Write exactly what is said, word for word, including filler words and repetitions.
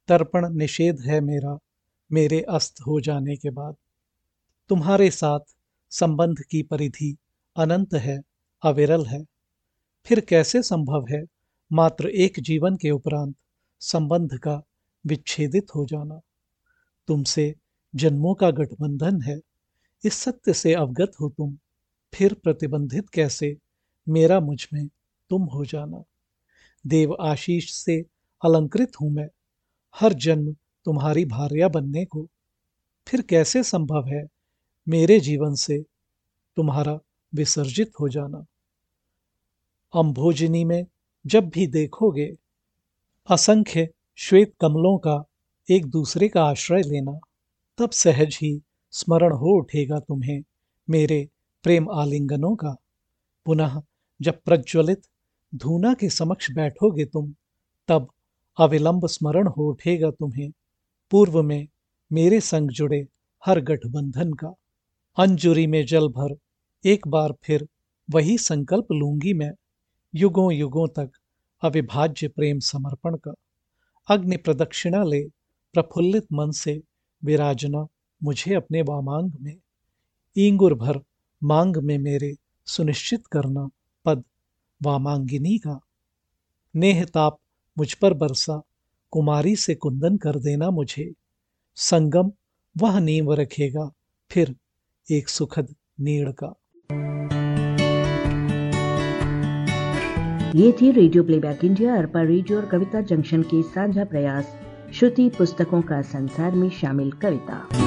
तर्पण निषेध है मेरा मेरे अस्त हो जाने के बाद। तुम्हारे साथ संबंध की परिधि अनंत है, अविरल है। फिर कैसे संभव है मात्र एक जीवन के उपरांत संबंध का विच्छेदित हो जाना। तुमसे जन्मों का गठबंधन है, इस सत्य से अवगत हो तुम। फिर प्रतिबंधित कैसे मेरा मुझ में तुम हो जाना। देव आशीष से अलंकृत हूं मैं, हर जन्म तुम्हारी भार्या बनने को। फिर कैसे संभव है मेरे जीवन से तुम्हारा विसर्जित हो जाना। अम्भोजनी में जब भी देखोगे असंख्य श्वेत कमलों का एक दूसरे का आश्रय लेना, तब सहज ही स्मरण हो उठेगा तुम्हें मेरे प्रेम आलिंगनों का। पुनः जब प्रज्वलित धूना के समक्ष बैठोगे तुम, तब अविलंब स्मरण हो उठेगा तुम्हें पूर्व में मेरे संग जुड़े हर गठबंधन का। अंजुरी में जल भर एक बार फिर वही संकल्प लूंगी मैं, युगों युगों तक अविभाज्य प्रेम समर्पण का। अग्नि प्रदक्षिणा ले प्रफुल्लित मन से विराजना मुझे अपने वामांग में। ईंगुर भर मांग में मेरे सुनिश्चित करना पद वामांगिनी का। नेह ताप मुझ पर बरसा कुमारी से कुंदन कर देना मुझे। संगम वह नींव रखेगा फिर एक सुखद नीड़ का। ये थी radio playback India, Arpa radio और कविता जंक्शन के साझा प्रयास श्रुति पुस्तकों का संसार में शामिल कविता।